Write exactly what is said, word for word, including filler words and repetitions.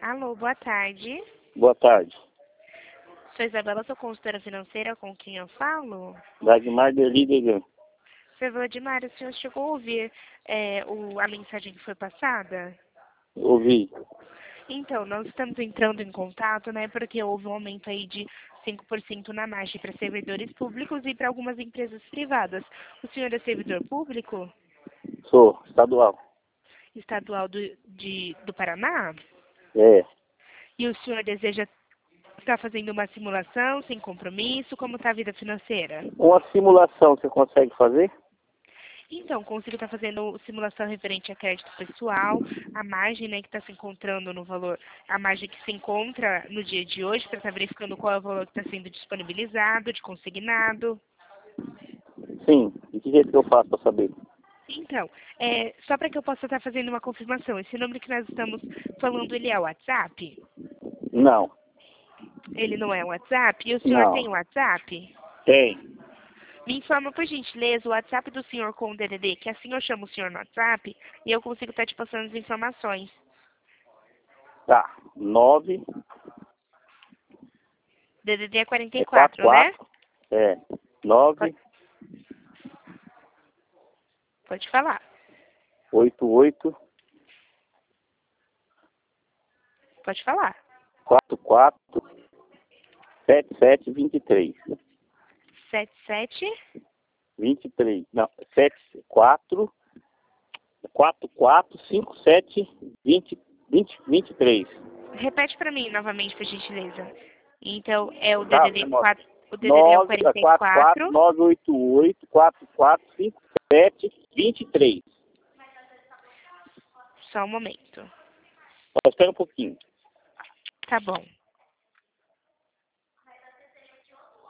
Alô, boa tarde. Boa tarde. Sou Isabela, sou consultora financeira, com quem eu falo? Dagmar de Lidegan. Seu Vladimar, o senhor chegou a ouvir é, o, a mensagem que foi passada? Ouvi. Então, nós estamos entrando em contato, né, porque houve um aumento aí de cinco por cento na margem para servidores públicos e para algumas empresas privadas. O senhor é servidor público? Sou estadual. Estadual do, de, do Paraná? É. E o senhor deseja estar fazendo uma simulação sem compromisso? Como está a vida financeira? Uma simulação você consegue fazer? Então, consigo estar fazendo simulação referente a crédito pessoal, a margem, né, que está se encontrando no valor, a margem que se encontra no dia de hoje, para estar verificando qual é o valor que está sendo disponibilizado, de consignado. Sim. De que jeito que eu faço para saber? Então, é, só para que eu possa estar fazendo uma confirmação, esse número que nós estamos falando, ele é o WhatsApp? Não. Ele não é o WhatsApp? E o senhor tem o Não. WhatsApp? Tem. Me informa, por gentileza, o WhatsApp do senhor com o D D D, que assim eu chamo o senhor no WhatsApp e eu consigo estar te passando as informações. Tá. Nove. D D D é quarenta e É quatro, quatro, né? quatro. É. Nove. Pode, pode falar. Oito, oito. Pode falar. Quatro, quatro. Sete, sete, vinte e três. Sete sete. Vinte e três. Não. Sete, quatro. Quatro, quatro, cinco, sete, vinte, vinte, vinte e três. Repete para mim novamente, por gentileza. Então, é o Tá, D D D memória. quatro. O D D D é o nove, quarenta e quatro, quatro, quatro. nove, oito, oito, quatro, quatro, cinco, sete, vinte e três. Só um momento. Espera um pouquinho. Tá bom.